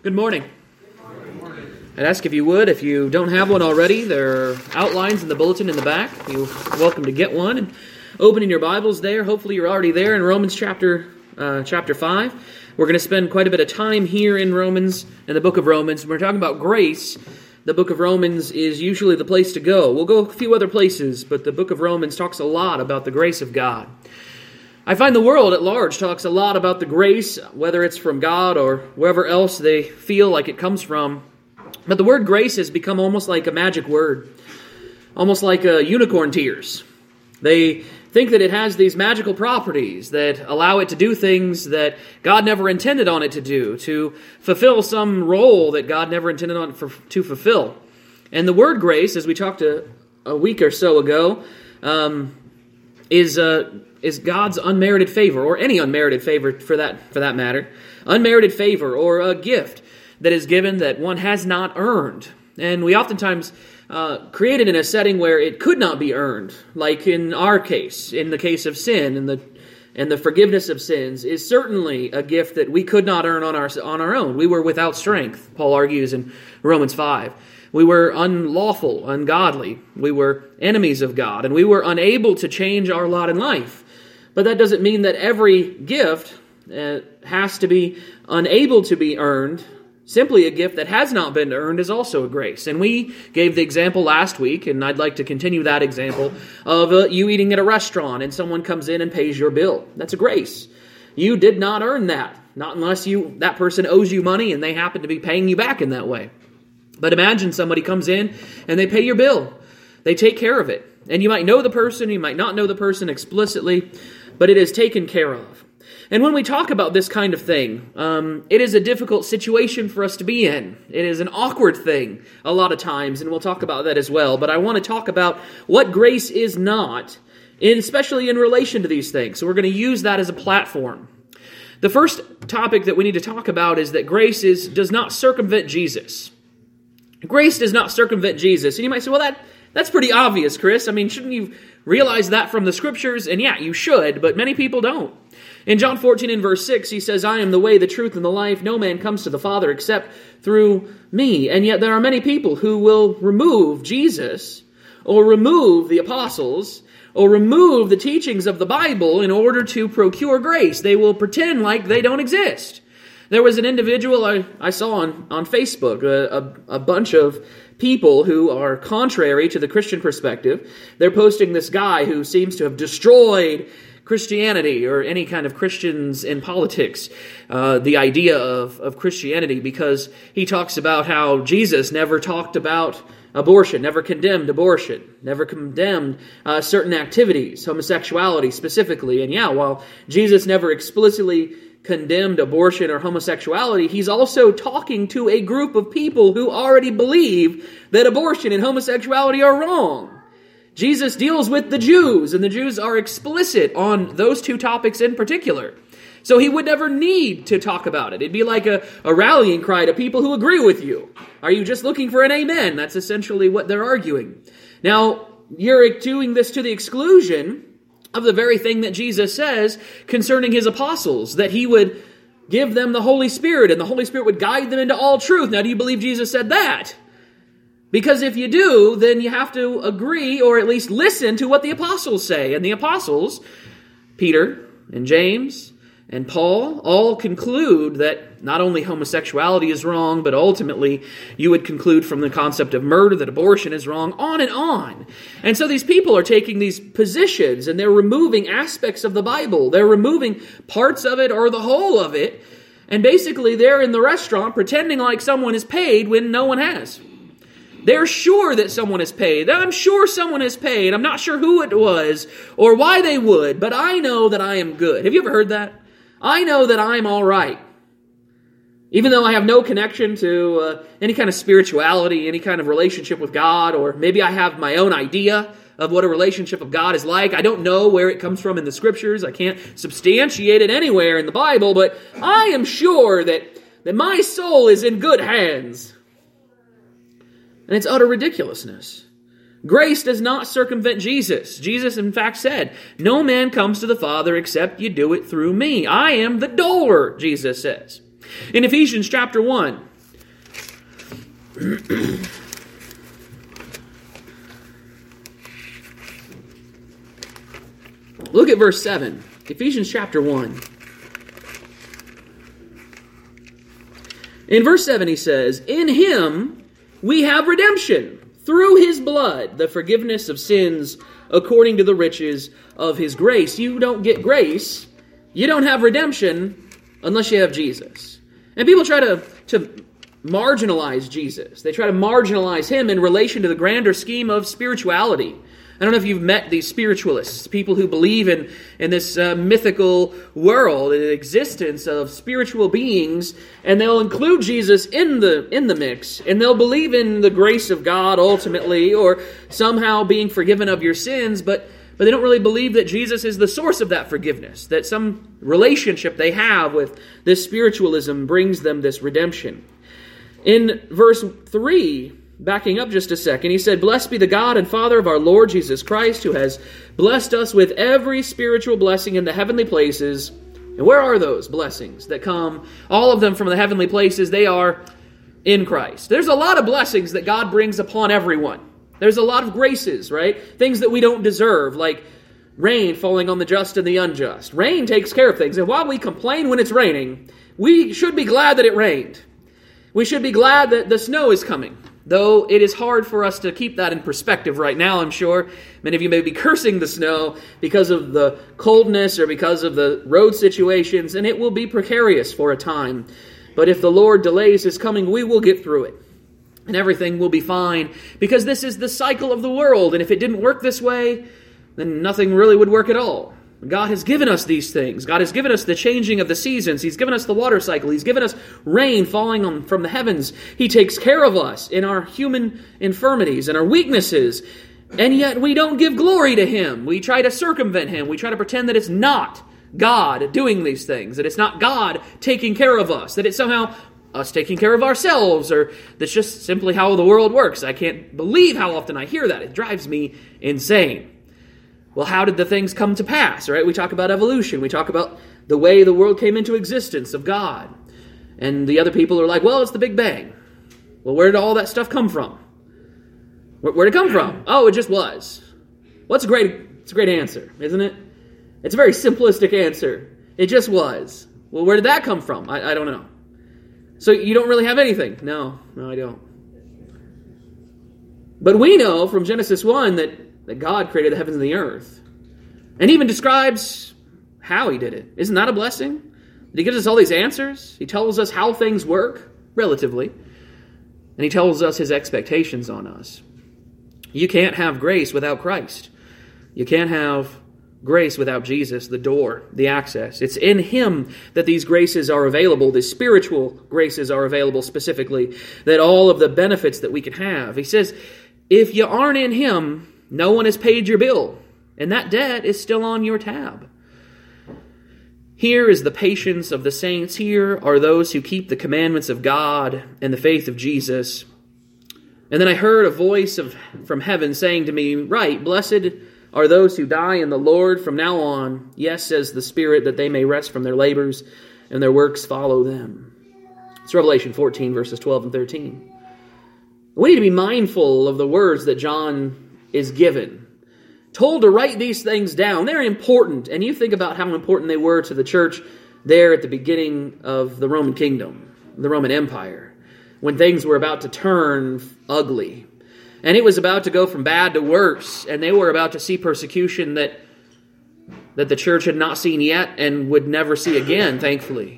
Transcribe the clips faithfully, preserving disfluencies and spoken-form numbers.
Good morning. I'd ask if you would, if you don't have one already, there are outlines in the bulletin in the back. You're welcome to get one and opening your Bibles there. Hopefully you're already there in Romans chapter uh, chapter five. We're going to spend quite a bit of time here in Romans, in the book of Romans. When we're talking about grace, the book of Romans is usually the place to go. We'll go a few other places, but the book of Romans talks a lot about the grace of God. I find the world at large talks a lot about the grace, whether it's from God or wherever else they feel like it comes from. But the word grace has become almost like a magic word, almost like a unicorn tears. They think that it has these magical properties that allow it to do things that God never intended on it to do, to fulfill some role that God never intended on it for, to fulfill. And the word grace, as we talked a, a week or so ago, um, is uh, is God's unmerited favor, or any unmerited favor for that for that matter, unmerited favor or a gift that is given that one has not earned. And we oftentimes uh, create it in a setting where it could not be earned, like in our case, in the case of sin, and the and the forgiveness of sins is certainly a gift that we could not earn on our on our own. We were without strength, Paul argues in Romans five. We were unlawful, ungodly. We were enemies of God, and we were unable to change our lot in life. But that doesn't mean that every gift uh, has to be unable to be earned. Simply a gift that has not been earned is also a grace. And we gave the example last week, and I'd like to continue that example, of uh, you eating at a restaurant and someone comes in and pays your bill. That's a grace. You did not earn that, not unless you that person owes you money and they happen to be paying you back in that way. But imagine somebody comes in and they pay your bill. They take care of it. And you might know the person, you might not know the person explicitly, but it is taken care of. And when we talk about this kind of thing, um, it is a difficult situation for us to be in. It is an awkward thing a lot of times, and we'll talk about that as well. But I want to talk about what grace is not, in, especially in relation to these things. So we're going to use that as a platform. The first topic that we need to talk about is that grace is does not circumvent Jesus. Grace does not circumvent Jesus. And you might say, well, that that's pretty obvious, Chris. I mean, shouldn't you realize that from the Scriptures? And yeah, you should, but many people don't. In John fourteen and verse six, he says, I am the way, the truth, and the life. No man comes to the Father except through me. And yet there are many people who will remove Jesus, or remove the apostles, or remove the teachings of the Bible in order to procure grace. They will pretend like they don't exist. There was an individual I, I saw on, on Facebook, a, a, a bunch of people who are contrary to the Christian perspective. They're posting this guy who seems to have destroyed Christianity or any kind of Christians in politics, uh, the idea of, of Christianity, because he talks about how Jesus never talked about abortion, never condemned abortion, never condemned uh, certain activities, homosexuality specifically. And yeah, while Jesus never explicitly condemned abortion or homosexuality, he's also talking to a group of people who already believe that abortion and homosexuality are wrong. Jesus deals with the Jews, and the Jews are explicit on those two topics in particular. So he would never need to talk about it. It'd be like a, a rallying cry to people who agree with you. Are you just looking for an amen? That's essentially what they're arguing. Now, you're doing this to the exclusion of the very thing that Jesus says concerning his apostles, that he would give them the Holy Spirit, and the Holy Spirit would guide them into all truth. Now, do you believe Jesus said that? Because if you do, then you have to agree or at least listen to what the apostles say. And the apostles, Peter and James and Paul, all conclude that not only homosexuality is wrong, but ultimately you would conclude from the concept of murder that abortion is wrong, on and on. And so these people are taking these positions and they're removing aspects of the Bible. They're removing parts of it or the whole of it. And basically they're in the restaurant pretending like someone is paid when no one has. They're sure that someone is paid. I'm sure someone is paid. I'm not sure who it was or why they would, but I know that I am good. Have you ever heard that? I know that I'm all right. Even though I have no connection to uh, any kind of spirituality, any kind of relationship with God, or maybe I have my own idea of what a relationship of God is like. I don't know where it comes from in the Scriptures. I can't substantiate it anywhere in the Bible, but I am sure that, that my soul is in good hands. And it's utter ridiculousness. Grace does not circumvent Jesus. Jesus, in fact, said, no man comes to the Father except you do it through me. I am the door, Jesus says. In Ephesians chapter one, Look at verse seven, Ephesians chapter one. In verse seven he says, "In him we have redemption, through his blood, the forgiveness of sins according to the riches of his grace." You don't get grace, you don't have redemption, unless you have Jesus. And people try to, to marginalize Jesus. They try to marginalize him in relation to the grander scheme of spirituality. I don't know if you've met these spiritualists, people who believe in, in this uh, mythical world, the existence of spiritual beings, and they'll include Jesus in the in the mix, and they'll believe in the grace of God ultimately, or somehow being forgiven of your sins, but, but they don't really believe that Jesus is the source of that forgiveness, that some relationship they have with this spiritualism brings them this redemption. In verse three, backing up just a second, he said, "Blessed be the God and Father of our Lord Jesus Christ, who has blessed us with every spiritual blessing in the heavenly places." And where are those blessings that come? All of them from the heavenly places. They are in Christ. There's a lot of blessings that God brings upon everyone. There's a lot of graces, right? Things that we don't deserve, like rain falling on the just and the unjust. Rain takes care of things. And while we complain when it's raining, we should be glad that it rained. We should be glad that the snow is coming. Though it is hard for us to keep that in perspective right now, I'm sure. Many of you may be cursing the snow because of the coldness or because of the road situations, and it will be precarious for a time. But if the Lord delays his coming, we will get through it. And everything will be fine, because this is the cycle of the world. And if it didn't work this way, then nothing really would work at all. God has given us these things. God has given us the changing of the seasons. He's given us the water cycle. He's given us rain falling on, from the heavens. He takes care of us in our human infirmities and our weaknesses. And yet we don't give glory to him. We try to circumvent him. We try to pretend that it's not God doing these things, that it's not God taking care of us, that it's somehow us taking care of ourselves, or that's just simply how the world works. I can't believe how often I hear that. It drives me insane. Well, how did the things come to pass, right? We talk about evolution. We talk about the way the world came into existence of God. And the other people are like, well, it's the Big Bang. Well, where did all that stuff come from? Where, where did it come from? Oh, it just was. Well, it's a great, it's a great answer, isn't it? It's a very simplistic answer. It just was. Well, where did that come from? I, I don't know. So you don't really have anything? No, no, I don't. But we know from Genesis one that that God created the heavens and the earth. And even describes how he did it. Isn't that a blessing? That he gives us all these answers. He tells us how things work, relatively. And he tells us his expectations on us. You can't have grace without Christ. You can't have grace without Jesus, the door, the access. It's in him that these graces are available, the spiritual graces are available specifically, that all of the benefits that we can have. He says, if you aren't in him, no one has paid your bill, and that debt is still on your tab. Here is the patience of the saints. Here are those who keep the commandments of God and the faith of Jesus. And then I heard a voice of, from heaven saying to me, "Right, blessed are those who die in the Lord from now on. Yes, says the Spirit, that they may rest from their labors and their works follow them." It's Revelation fourteen, verses twelve and thirteen. We need to be mindful of the words that John is given. Told to write these things down. They're important. And you think about how important they were to the church there at the beginning of the Roman kingdom, the Roman Empire, when things were about to turn ugly. And it was about to go from bad to worse. And they were about to see persecution that, that the church had not seen yet and would never see again, thankfully.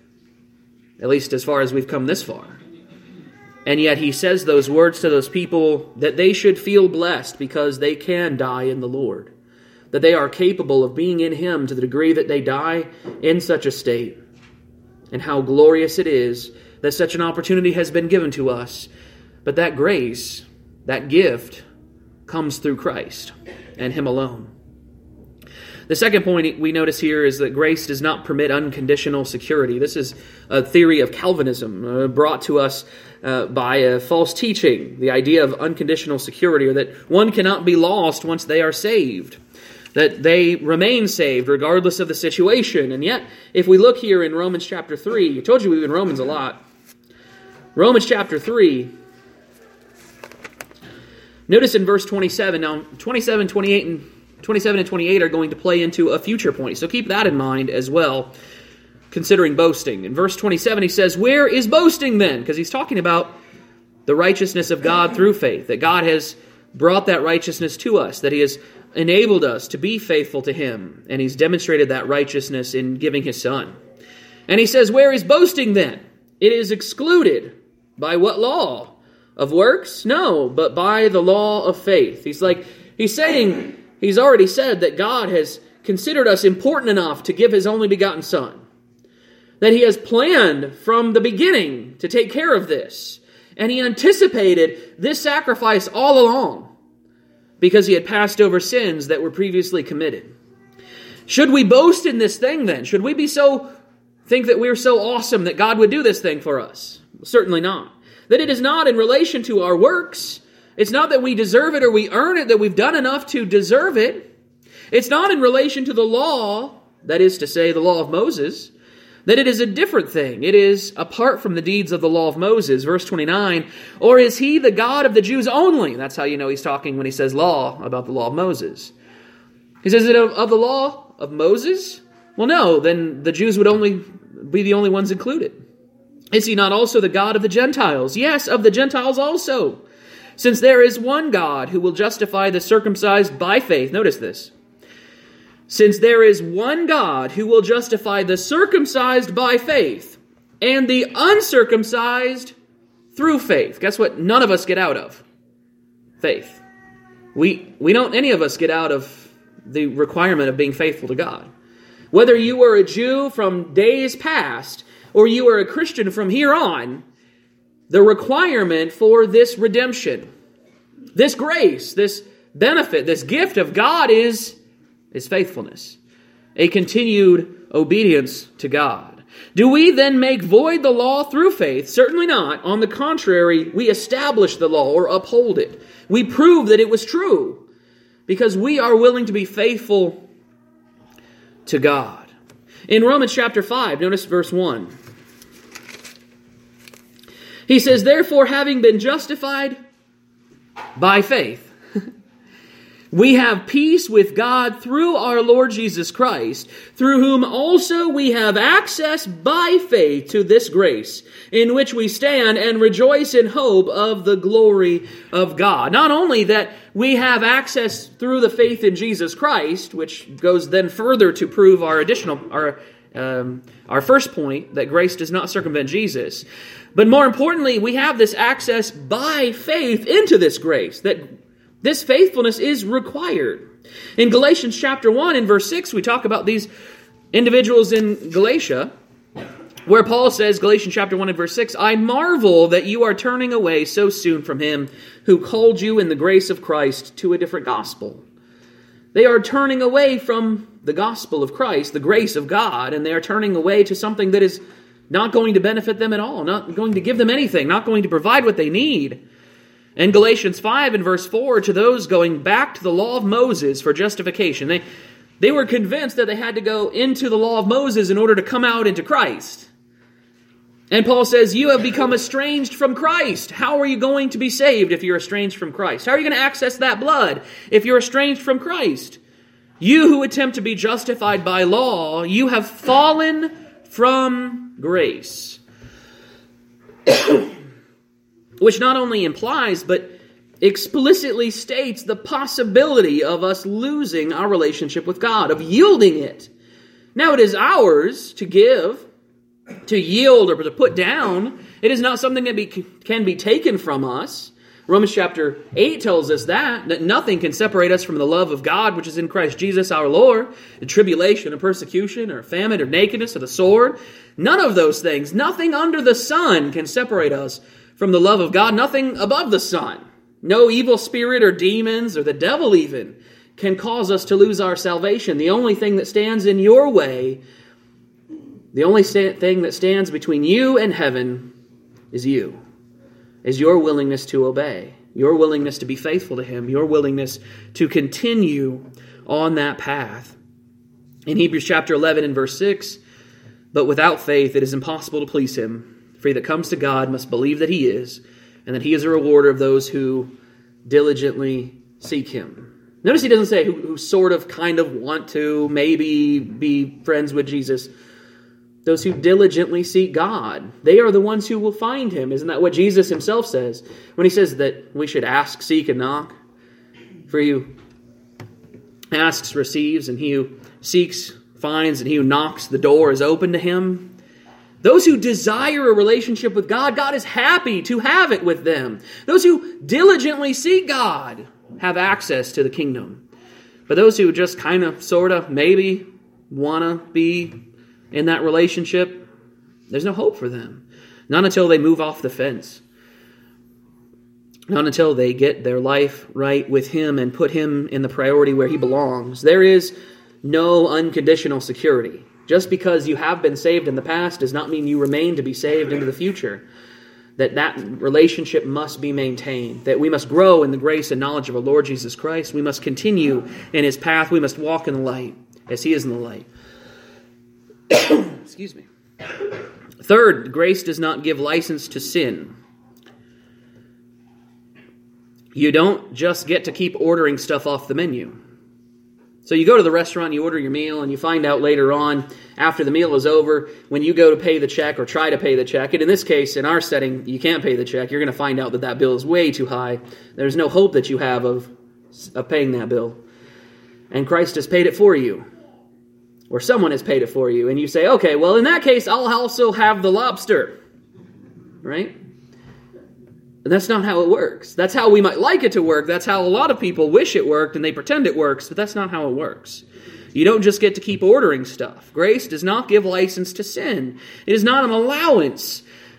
At least as far as we've come this far. And yet he says those words to those people that they should feel blessed because they can die in the Lord. That they are capable of being in him to the degree that they die in such a state. And how glorious it is that such an opportunity has been given to us. But that grace, that gift, comes through Christ and him alone. The second point we notice here is that grace does not permit unconditional security. This is a theory of Calvinism uh, brought to us uh, by a false teaching, the idea of unconditional security, or that one cannot be lost once they are saved, that they remain saved regardless of the situation. And yet, if we look here in Romans chapter three, I told you we've been in Romans a lot. Romans chapter three, Notice in verse twenty-seven, now twenty-seven, twenty-eight, and twenty-seven and twenty-eight are going to play into a future point. So keep that in mind as well, considering boasting. In verse twenty-seven he says, where is boasting then? Because he's talking about the righteousness of God through faith, that God has brought that righteousness to us, that he has enabled us to be faithful to him, and he's demonstrated that righteousness in giving his Son. And he says, where is boasting then? It is excluded. By what law? Of works? No, but by the law of faith. He's like, he's saying, he's already said that God has considered us important enough to give his only begotten Son. That he has planned from the beginning to take care of this. And he anticipated this sacrifice all along because he had passed over sins that were previously committed. Should we boast in this thing then? Should we be so, think that we're so awesome that God would do this thing for us? Certainly not. That it is not in relation to our works. It's not that we deserve it or we earn it, that we've done enough to deserve it. It's not in relation to the law, that is to say, the law of Moses, that it is a different thing. It is apart from the deeds of the law of Moses. Verse twenty-nine, or is he the God of the Jews only? That's how you know he's talking when he says law about the law of Moses. He says, is it of, of the law of Moses? Well, no, then the Jews would only be the only ones included. Is he not also the God of the Gentiles? Yes, of the Gentiles also. Since there is one God who will justify the circumcised by faith. Notice this. Since there is one God who will justify the circumcised by faith and the uncircumcised through faith. Guess what none of us get out of? Faith. We, we don't, any of us get out of the requirement of being faithful to God. Whether you were a Jew from days past or you are a Christian from here on, the requirement for this redemption, this grace, this benefit, this gift of God is, is faithfulness, a continued obedience to God. Do we then make void the law through faith? Certainly not. On the contrary, we establish the law or uphold it. We prove that it was true because we are willing to be faithful to God. In Romans chapter five, notice verse one. He says, therefore, having been justified by faith, we have peace with God through our Lord Jesus Christ, through whom also we have access by faith to this grace, in which we stand and rejoice in hope of the glory of God. Not only that we have access through the faith in Jesus Christ, which goes then further to prove our additional, our Um, our first point, that grace does not circumvent Jesus. But more importantly, we have this access by faith into this grace, that this faithfulness is required. In Galatians chapter one, in verse six, we talk about these individuals in Galatia, where Paul says, Galatians chapter one and verse six, I marvel that you are turning away so soon from him who called you in the grace of Christ to a different gospel. They are turning away from the gospel of Christ, the grace of God, and they are turning away to something that is not going to benefit them at all, not going to give them anything, not going to provide what they need. In Galatians five and verse four, to those going back to the law of Moses for justification, they, they were convinced that they had to go into the law of Moses in order to come out into Christ. And Paul says, you have become estranged from Christ. How are you going to be saved if you're estranged from Christ? How are you going to access that blood if you're estranged from Christ? You who attempt to be justified by law, you have fallen from grace. Which not only implies, but explicitly states the possibility of us losing our relationship with God, of yielding it. Now it is ours to give, to yield, or to put down. It is not something that be, can be taken from us. Romans chapter eight tells us that, that nothing can separate us from the love of God, which is in Christ Jesus our Lord. The tribulation, or persecution, or famine, or nakedness, or the sword. None of those things, nothing under the sun can separate us from the love of God. Nothing above the sun. No evil spirit or demons or the devil even can cause us to lose our salvation. The only thing that stands in your way, the only sta- thing that stands between you and heaven is you. Is your willingness to obey, your willingness to be faithful to Him, your willingness to continue on that path. In Hebrews chapter eleven and verse six, but without faith it is impossible to please Him. For he that comes to God must believe that He is, and that He is a rewarder of those who diligently seek him. Notice he doesn't say who, who sort of kind of want to maybe be friends with Jesus. Those who diligently seek God, they are the ones who will find him. Isn't that what Jesus himself says when he says that we should ask, seek, and knock? For he who asks receives, and he who seeks finds, and he who knocks, the door is open to him. Those who desire a relationship with God, God is happy to have it with them. Those who diligently seek God have access to the kingdom. But those who just kind of, sort of, maybe want to be in that relationship, there's no hope for them. Not until they move off the fence. Not until they get their life right with him and put him in the priority where he belongs. There is no unconditional security. Just because you have been saved in the past does not mean you remain to be saved into the future. That that relationship must be maintained. That we must grow in the grace and knowledge of our Lord Jesus Christ. We must continue in his path. We must walk in the light as he is in the light. Excuse me. Third, grace does not give license to sin. You don't just get to keep ordering stuff off the menu. So you go to the restaurant, you order your meal, and you find out later on, after the meal is over, when you go to pay the check or try to pay the check, and in this case, in our setting, you can't pay the check, you're going to find out that that bill is way too high. There's no hope that you have of, of paying that bill. And Christ has paid it for you. Or someone has paid it for you, and you say, okay, well, in that case, I'll also have the lobster. Right? And that's not how it works. That's how we might like it to work. That's how a lot of people wish it worked, and they pretend it works, but that's not how it works. You don't just get to keep ordering stuff. Grace does not give license to sin. It is not an allowance.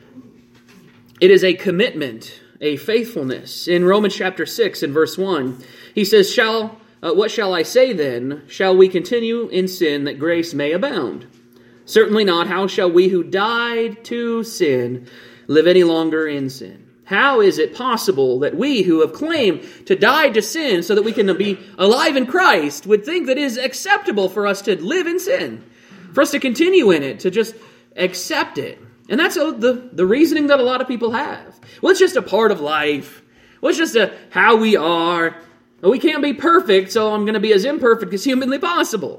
It is a commitment, a faithfulness. In Romans chapter six, in verse one, he says, "Shall uh, what shall I say then? Shall we continue in sin that grace may abound? Certainly not. How shall we who died to sin live any longer in sin?" How is it possible that we who have claimed to die to sin so that we can be alive in Christ would think that it is acceptable for us to live in sin? For us to continue in it, to just accept it. And that's the, the reasoning that a lot of people have. Well, it's just a part of life. Well, it's just a, how we are. Well, we can't be perfect, so I'm going to be as imperfect as humanly possible.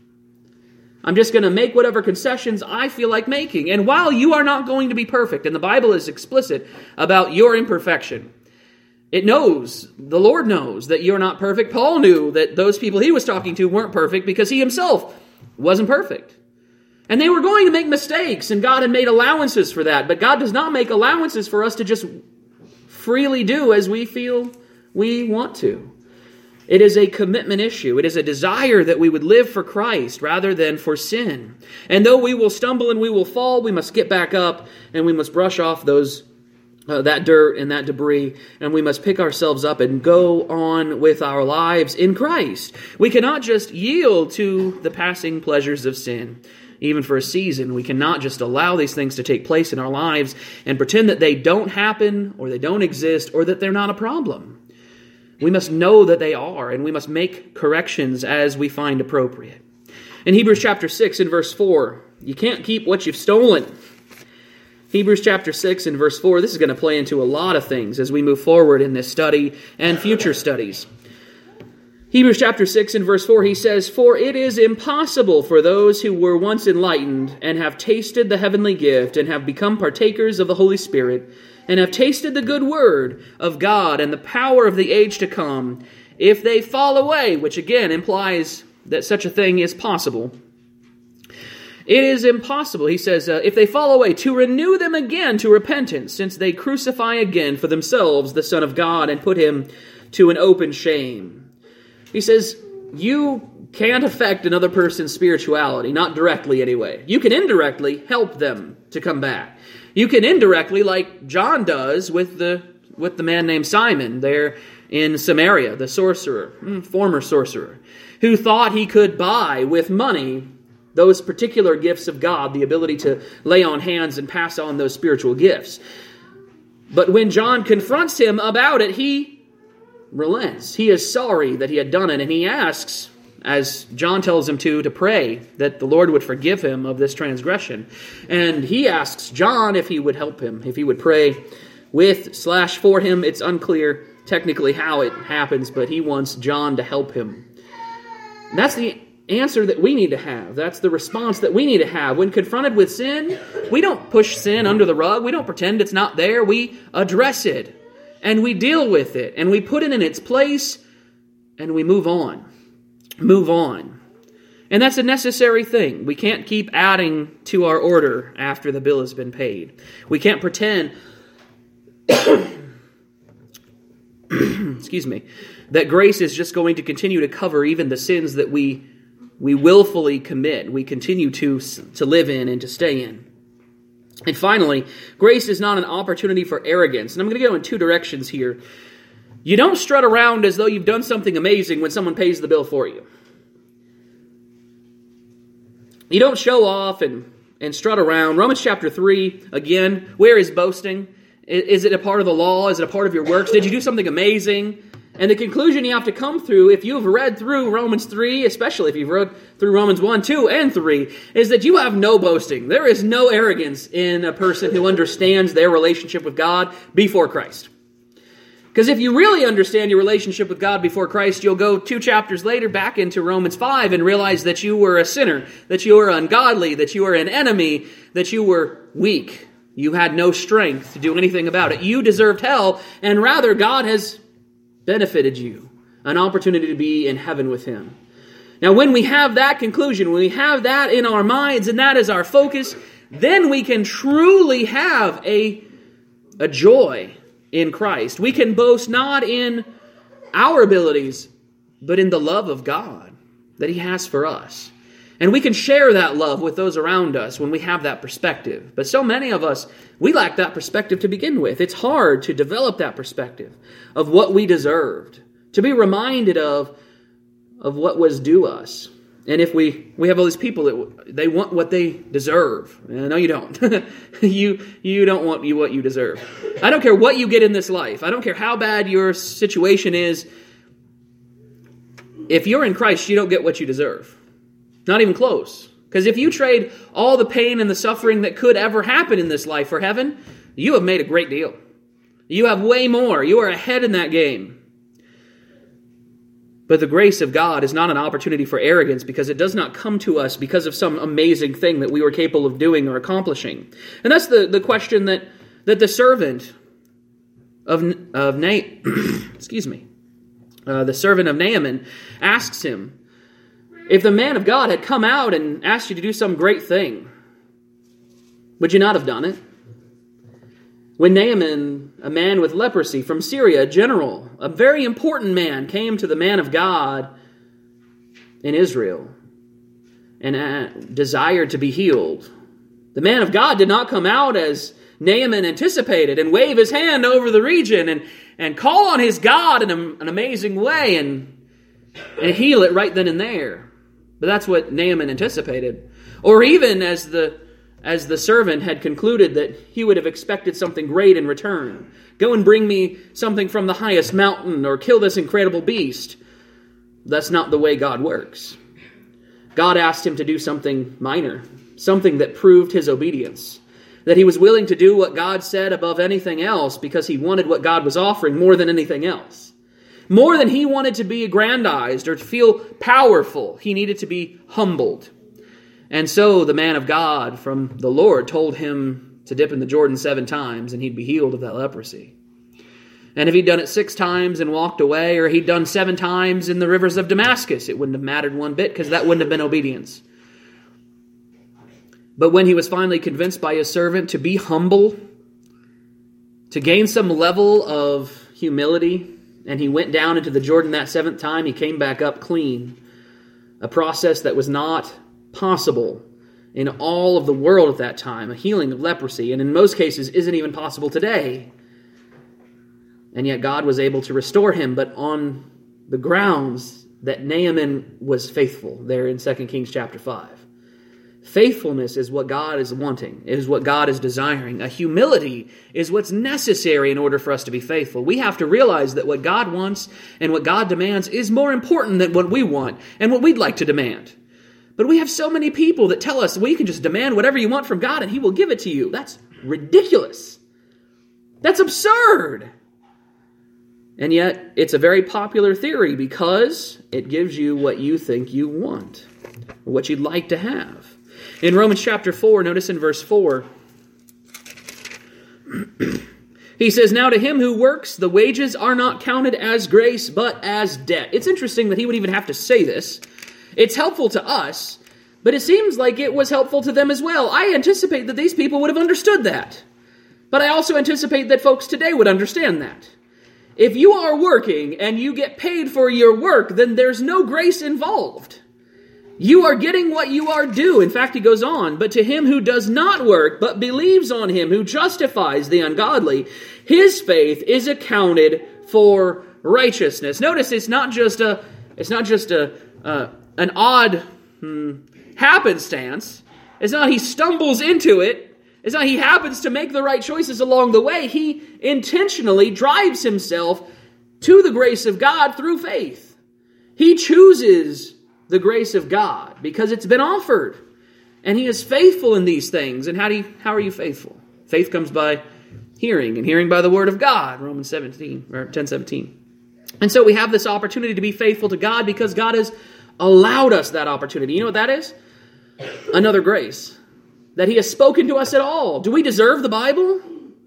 I'm just going to make whatever concessions I feel like making. And while you are not going to be perfect, and the Bible is explicit about your imperfection, it knows, the Lord knows that you're not perfect. Paul knew that those people he was talking to weren't perfect because he himself wasn't perfect. And they were going to make mistakes, and God had made allowances for that. But God does not make allowances for us to just freely do as we feel we want to. It is a commitment issue. It is a desire that we would live for Christ rather than for sin. And though we will stumble and we will fall, we must get back up and we must brush off those uh, that dirt and that debris, and we must pick ourselves up and go on with our lives in Christ. We cannot just yield to the passing pleasures of sin. Even for a season, we cannot just allow these things to take place in our lives and pretend that they don't happen or they don't exist or that they're not a problem. We must know that they are, and we must make corrections as we find appropriate. In Hebrews chapter six and verse four, you can't keep what you've stolen. Hebrews chapter six and verse four, this is going to play into a lot of things as we move forward in this study and future studies. Hebrews chapter six and verse four, he says, "For it is impossible for those who were once enlightened and have tasted the heavenly gift and have become partakers of the Holy Spirit and have tasted the good word of God and the power of the age to come, if they fall away," which again implies that such a thing is possible. It is impossible, he says, uh, if they fall away, to renew them again to repentance, since they crucify again for themselves the Son of God and put him to an open shame. He says, you can't affect another person's spirituality, not directly anyway. You can indirectly help them to come back. You can indirectly, like John does with the with the man named Simon there in Samaria, the sorcerer, former sorcerer, who thought he could buy with money those particular gifts of God, the ability to lay on hands and pass on those spiritual gifts. But when John confronts him about it, he relents. He is sorry that he had done it, and he asks, as John tells him to, to pray that the Lord would forgive him of this transgression. And he asks John if he would help him, if he would pray with slash for him. It's unclear technically how it happens, but he wants John to help him. That's the answer that we need to have. That's the response that we need to have. When confronted with sin, we don't push sin under the rug. We don't pretend it's not there. We address it, and we deal with it, and we put it in its place, and we move on. Move on. And that's a necessary thing. We can't keep adding to our order after the bill has been paid. We can't pretend excuse me, that grace is just going to continue to cover even the sins that we we willfully commit, we continue to, to live in and to stay in. And finally, grace is not an opportunity for arrogance. And I'm going to go in two directions here. You don't strut around as though you've done something amazing when someone pays the bill for you. You don't show off and, and strut around. Romans chapter three, again, where is boasting? Is it a part of the law? Is it a part of your works? Did you do something amazing? And the conclusion you have to come through, if you've read through Romans three, especially if you've read through Romans one, two, and three, is that you have no boasting. There is no arrogance in a person who understands their relationship with God before Christ. Because if you really understand your relationship with God before Christ, you'll go two chapters later back into Romans five and realize that you were a sinner, that you were ungodly, that you were an enemy, that you were weak. You had no strength to do anything about it. You deserved hell, and rather God has benefited you, an opportunity to be in heaven with Him. Now, when we have that conclusion, when we have that in our minds, and that is our focus, then we can truly have a, a joy in Christ. We can boast not in our abilities, but in the love of God that He has for us. And we can share that love with those around us when we have that perspective. But so many of us, we lack that perspective to begin with. It's hard to develop that perspective of what we deserved, to be reminded of, of what was due us. And if we, we have all these people that they want what they deserve. No, you don't. you you don't want you what you deserve. I don't care what you get in this life. I don't care how bad your situation is. If you're in Christ, you don't get what you deserve. Not even close. Because if you trade all the pain and the suffering that could ever happen in this life for heaven, you have made a great deal. You have way more. You are ahead in that game. But the grace of God is not an opportunity for arrogance, because it does not come to us because of some amazing thing that we were capable of doing or accomplishing. And that's the, the question that, that the servant of, of Na- excuse me, uh, the servant of Naaman asks him. If the man of God had come out and asked you to do some great thing, would you not have done it? When Naaman, a man with leprosy from Syria, a general, a very important man, came to the man of God in Israel and uh, desired to be healed, the man of God did not come out as Naaman anticipated and wave his hand over the region and, and call on his God in a, an amazing way and, and heal it right then and there. But that's what Naaman anticipated. Or even as the as the servant had concluded that he would have expected something great in return. Go and bring me something from the highest mountain, or kill this incredible beast. That's not the way God works. God asked him to do something minor, something that proved his obedience. That he was willing to do what God said above anything else because he wanted what God was offering more than anything else. More than he wanted to be aggrandized or to feel powerful, he needed to be humbled. And so the man of God from the Lord told him to dip in the Jordan seven times and he'd be healed of that leprosy. And if he'd done it six times and walked away, or he'd done seven times in the rivers of Damascus, it wouldn't have mattered one bit, because that wouldn't have been obedience. But when he was finally convinced by his servant to be humble, to gain some level of humility, and he went down into the Jordan that seventh time, he came back up clean. A process that was not possible in all of the world at that time. A healing of leprosy, and in most cases isn't even possible today. And yet God was able to restore him, but on the grounds that Naaman was faithful there in Second Kings chapter five. Faithfulness is what God is wanting. It is what God is desiring. A humility is what's necessary in order for us to be faithful. We have to realize that what God wants and what God demands is more important than what we want and what we'd like to demand. But we have so many people that tell us, well, you can just demand whatever you want from God and He will give it to you. That's ridiculous. That's absurd. And yet, it's a very popular theory because it gives you what you think you want, or what you'd like to have. In Romans chapter four, notice in verse four, he says, "Now to him who works, the wages are not counted as grace, but as debt." It's interesting that he would even have to say this. It's helpful to us, but it seems like it was helpful to them as well. I anticipate that these people would have understood that. But I also anticipate that folks today would understand that. If you are working and you get paid for your work, then there's no grace involved. You are getting what you are due. In fact, he goes on, "But to him who does not work, but believes on him who justifies the ungodly, his faith is accounted for righteousness." Notice it's not just a, it's not just a, uh, an odd hmm, happenstance. It's not he stumbles into it. It's not he happens to make the right choices along the way. He intentionally drives himself to the grace of God through faith. He chooses the grace of God because it's been offered. And he is faithful in these things. And how do you, how are you faithful? Faith comes by hearing, and hearing by the word of God, Romans seventeen or ten seventeen. And so we have this opportunity to be faithful to God because God has allowed us that opportunity. You know what that is? Another grace. That he has spoken to us at all. Do we deserve the Bible?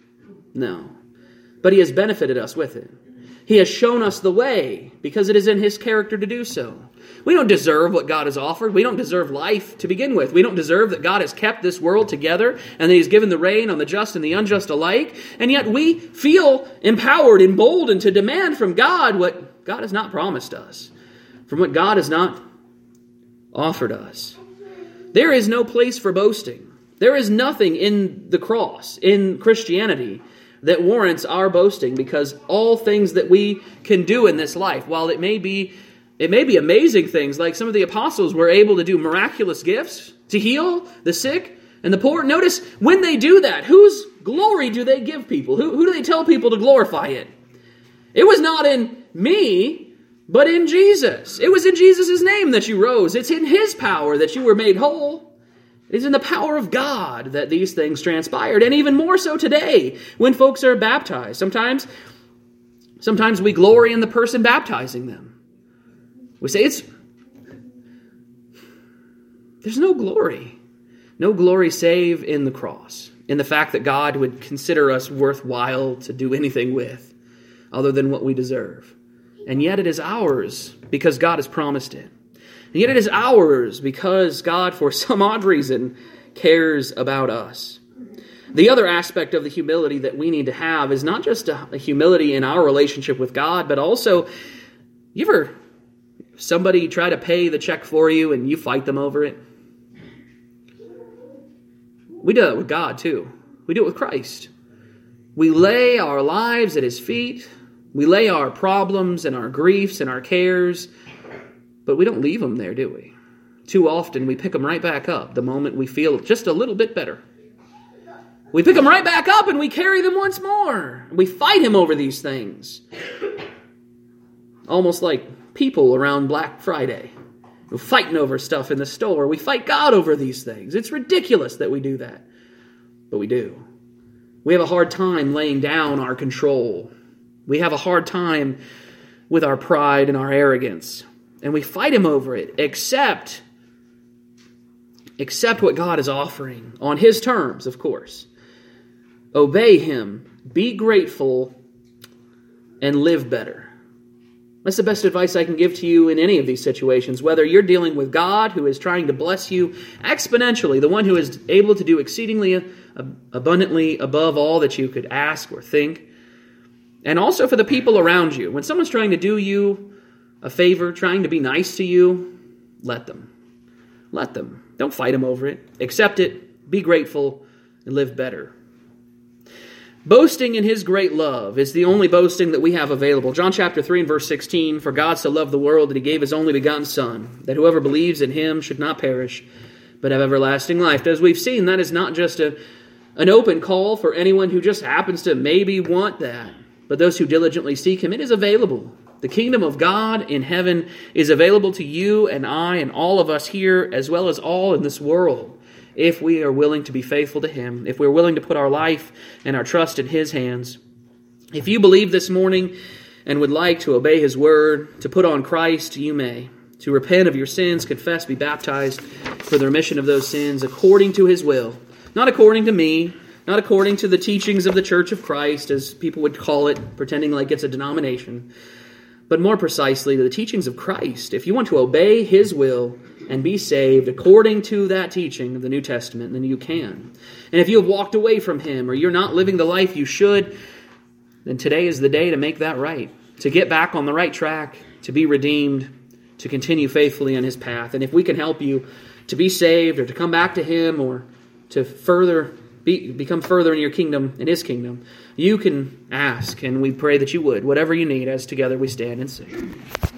No. But he has benefited us with it. He has shown us the way because it is in his character to do so. We don't deserve what God has offered. We don't deserve life to begin with. We don't deserve that God has kept this world together and that he's given the rain on the just and the unjust alike. And yet we feel empowered, emboldened to demand from God what God has not promised us, from what God has not offered us. There is no place for boasting. There is nothing in the cross, in Christianity, that warrants our boasting, because all things that we can do in this life, while it may be it may be amazing things, like some of the apostles were able to do miraculous gifts to heal the sick and the poor. Notice when they do that, whose glory do they give people? Who, who do they tell people to glorify it? It was not in me, but in Jesus. It was in Jesus' name that you rose. It's in his power that you were made whole. It is in the power of God that these things transpired. And even more so today, when folks are baptized. Sometimes, sometimes we glory in the person baptizing them. We say it's... There's no glory. No glory save in the cross. In the fact that God would consider us worthwhile to do anything with, other than what we deserve. And yet it is ours because God has promised it. And yet it is ours because God, for some odd reason, cares about us. The other aspect of the humility that we need to have is not just a, a humility in our relationship with God, but also, you ever, somebody try to pay the check for you and you fight them over it? We do that with God too. We do it with Christ. We lay our lives at his feet. We lay our problems and our griefs and our cares, but we don't leave them there, do we? Too often we pick them right back up the moment we feel just a little bit better. We pick them right back up and we carry them once more. We fight him over these things. Almost like people around Black Friday. We're fighting over stuff in the store. We fight God over these things. It's ridiculous that we do that. But we do. We have a hard time laying down our control. We have a hard time with our pride and our arrogance. And we fight him over it, except, except what God is offering, on his terms, of course. Obey him, be grateful, and live better. That's the best advice I can give to you in any of these situations, whether you're dealing with God, who is trying to bless you exponentially, the one who is able to do exceedingly abundantly above all that you could ask or think, and also for the people around you. When someone's trying to do you a favor, trying to be nice to you, let them. Let them. Don't fight them over it. Accept it, be grateful, and live better. Boasting in his great love is the only boasting that we have available. John chapter three and verse sixteen, "For God so loved the world that he gave his only begotten Son, that whoever believes in him should not perish, but have everlasting life." As we've seen, that is not just a, an open call for anyone who just happens to maybe want that, but those who diligently seek him. It is available. The kingdom of God in heaven is available to you and I and all of us here, as well as all in this world, if we are willing to be faithful to him, if we're willing to put our life and our trust in his hands. If you believe this morning and would like to obey His word, to put on Christ, you may. To repent of your sins, confess, be baptized for the remission of those sins according to His will. Not according to me, not according to the teachings of the Church of Christ, as people would call it, pretending like it's a denomination, but more precisely to the teachings of Christ. If you want to obey His will and be saved according to that teaching of the New Testament, then you can. And if you have walked away from Him, or you're not living the life you should, then today is the day to make that right, to get back on the right track, to be redeemed, to continue faithfully on His path. And if we can help you to be saved, or to come back to Him, or to further be, become further in your kingdom, in His kingdom, you can ask, and we pray that you would, whatever you need, as together we stand and sing.